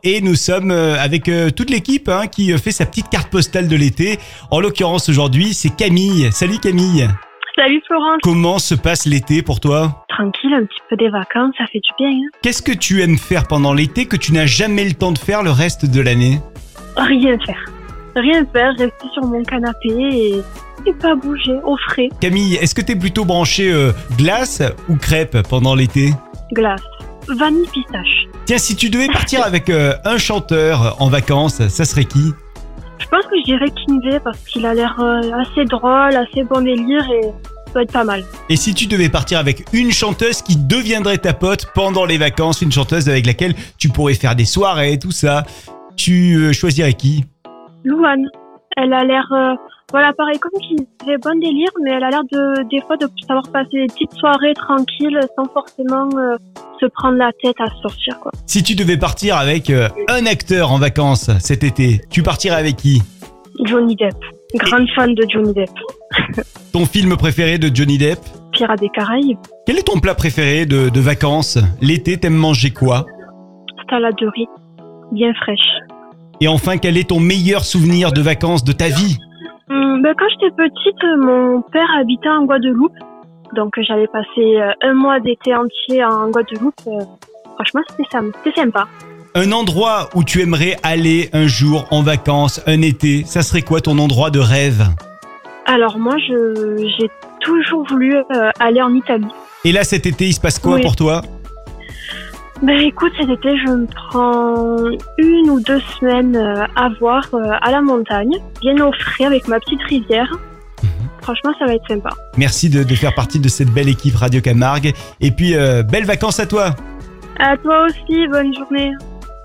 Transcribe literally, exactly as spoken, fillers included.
et nous sommes euh, avec euh, toute l'équipe hein, qui euh, fait sa petite carte postale de l'été. En l'occurrence aujourd'hui, c'est Camille. Salut Camille. Salut Florence. Comment se passe l'été pour toi ? Tranquille, un petit peu des vacances, ça fait du bien. Hein. Qu'est-ce que tu aimes faire pendant l'été que tu n'as jamais le temps de faire le reste de l'année ? Rien faire. Rien faire, rester sur mon canapé et, et pas bouger, au frais. Camille, est-ce que t'es plutôt branchée euh, glace ou crêpe pendant l'été ? Glace. Vanille pistache. Tiens, si tu devais partir avec euh, un chanteur en vacances, ça serait qui ? Je pense que je dirais Kinvey parce qu'il a l'air euh, assez drôle, assez bon délire et ça doit être pas mal. Et si tu devais partir avec une chanteuse qui deviendrait ta pote pendant les vacances, une chanteuse avec laquelle tu pourrais faire des soirées et tout ça, tu euh, choisirais qui ? Louane, elle a l'air, euh, voilà, pareil comme Kinvey, bon délire, mais elle a l'air de, des fois de savoir passer des petites soirées tranquilles sans forcément euh, se prendre la tête à sortir, quoi. Si tu devais partir avec euh, un acteur en vacances cet été, tu partirais avec qui ? Johnny Depp. Grande fan de Johnny Depp. Ton film préféré de Johnny Depp ? Pirates des Caraïbes. Quel est ton plat préféré de, de vacances ? L'été, t'aimes manger quoi ? Salade de riz. Bien fraîche. Et enfin, quel est ton meilleur souvenir de vacances de ta vie ? Hum, ben, quand j'étais petite, mon père habitait en Guadeloupe. Donc j'allais passer euh, un mois d'été entier en Guadeloupe. Euh, franchement, c'était, ça, c'était sympa. Un endroit où tu aimerais aller un jour en vacances, un été, ça serait quoi ton endroit de rêve ? Alors moi, je, j'ai toujours voulu euh, aller en Italie. Et là, cet été, il se passe quoi Oui. pour toi ? Ben écoute, cet été, je me prends une ou deux semaines euh, à voir euh, à la montagne, bien au frais avec ma petite rivière. Mmh. Franchement, ça va être sympa. Merci de, de faire partie de cette belle équipe Radio Camargue. Et puis, euh, belles vacances à toi ! À toi aussi, bonne journée.